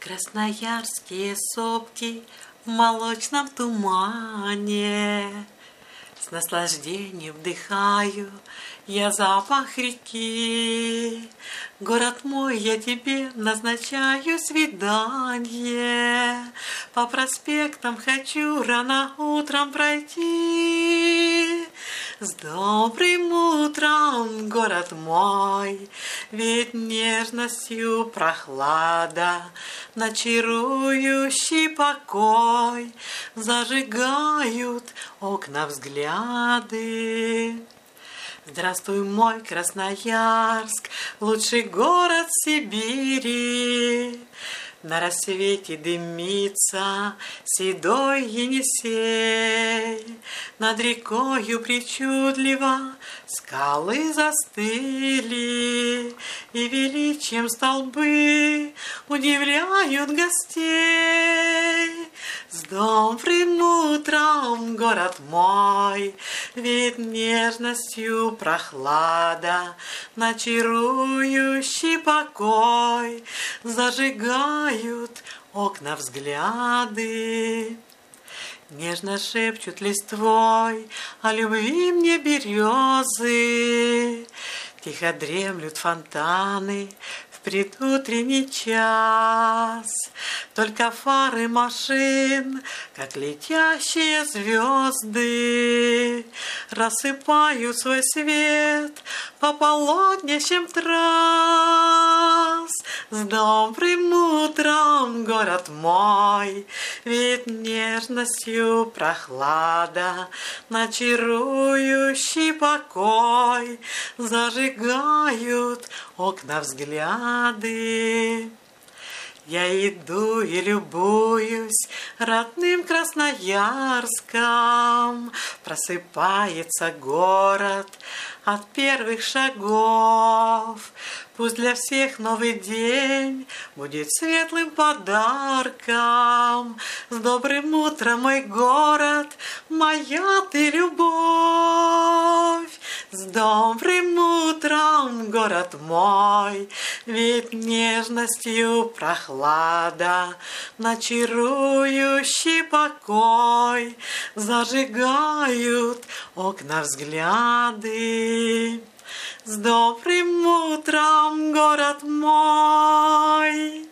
Красноярские сопки в молочном тумане. С наслаждением вдыхаю я запах реки. Город мой, я тебе назначаю свидание. По проспектам хочу рано утром пройти. С добрым утром, город мой, ведь нежностью прохлада на чарующий покой зажигают окна взгляды. Здравствуй, мой Красноярск, лучший город Сибири. На рассвете дымится седой Енисей, над рекою причудливо скалы застыли, и величием столбы удивляют гостей. С добрым утром, город мой, ведь нежностью прохлада на чарующий покой зажигают окна взгляды. Нежно шепчут листвой о любви мне березы, тихо дремлют фонтаны в предутренний час. Только фары машин, как летящие звезды, рассыпают свой свет по полотнищам трасс. С добрым утром, город мой, ведь нежностью прохлада на чарующий покой зажигают окна взгляды. Я иду и любуюсь родным Красноярском. Просыпается город от первых шагов. Пусть для всех новый день будет светлым подарком. С добрым утром, мой город, моя ты любовь. С добрым утром, город мой, ведь нежностью прохлада на чарующий покой зажигают окна взгляды. С добрым утром, город мой!